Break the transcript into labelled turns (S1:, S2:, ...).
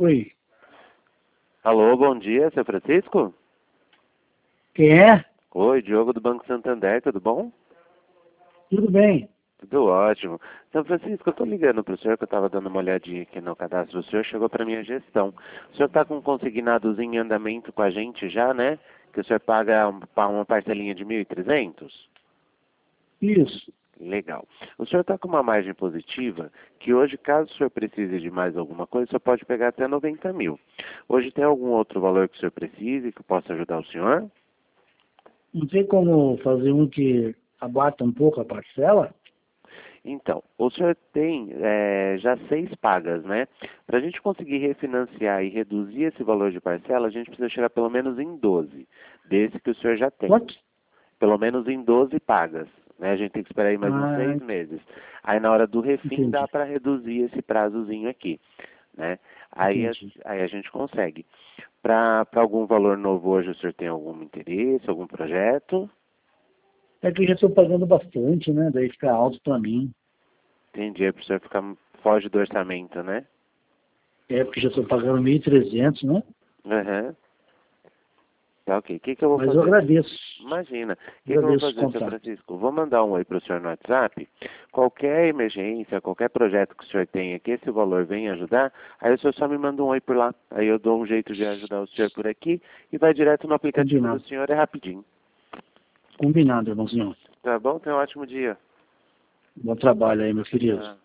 S1: Oi,
S2: Alô, bom dia, seu Francisco?
S1: quem é?
S2: Oi, Diogo do Banco Santander, tudo bom?
S1: Tudo bem.
S2: Tudo ótimo. São Francisco, eu estou ligando para o senhor, que eu estava dando uma olhadinha aqui no cadastro do senhor, chegou para minha gestão. O senhor está com um consignadozinho em andamento com a gente já, né? Que o senhor paga uma parcelinha de 1.300?
S1: Isso.
S2: Legal. O senhor está com uma margem positiva, que hoje, caso o senhor precise de mais alguma coisa, o senhor pode pegar até 90 mil. Hoje tem algum outro valor que o senhor precise, que eu possa ajudar o senhor?
S1: Não tem como fazer um que abata um pouco a parcela?
S2: Então, o senhor tem já 6 pagas, né? Para a gente conseguir refinanciar e reduzir esse valor de parcela, a gente precisa chegar pelo menos em 12, desse que o senhor já tem.
S1: Quanto?
S2: Pelo menos em 12 pagas, né? A gente tem que esperar aí mais uns
S1: Ah,
S2: 6 meses. Aí na hora do refim dá
S1: entendi,
S2: para reduzir esse prazozinho aqui, né? Aí,
S1: entendi.
S2: aí a gente consegue. Para algum valor novo hoje, o senhor tem algum interesse, algum projeto?
S1: É que eu já estou pagando bastante, né? Daí fica alto para mim.
S2: Entendi, para o senhor ficar foge do orçamento, né?
S1: É porque já estou pagando 1.300, né?
S2: Aham. Tá, ok. O que que eu vou
S1: Mas eu
S2: fazer?
S1: agradeço.
S2: Imagina. O que que eu vou
S1: Agradeço o
S2: fazer, seu
S1: contato.
S2: Francisco? Vou mandar um oi para o senhor no WhatsApp. Qualquer emergência, qualquer projeto que o senhor tenha que esse valor venha ajudar, aí o senhor só me manda um oi por lá. Aí eu dou um jeito de ajudar o senhor por aqui e vai direto no aplicativo do
S1: Combinado.
S2: senhor, é rapidinho.
S1: Combinado, irmãozinho.
S2: Tá bom? Tenha um ótimo dia.
S1: Bom trabalho aí, meu querido.
S2: Tchau.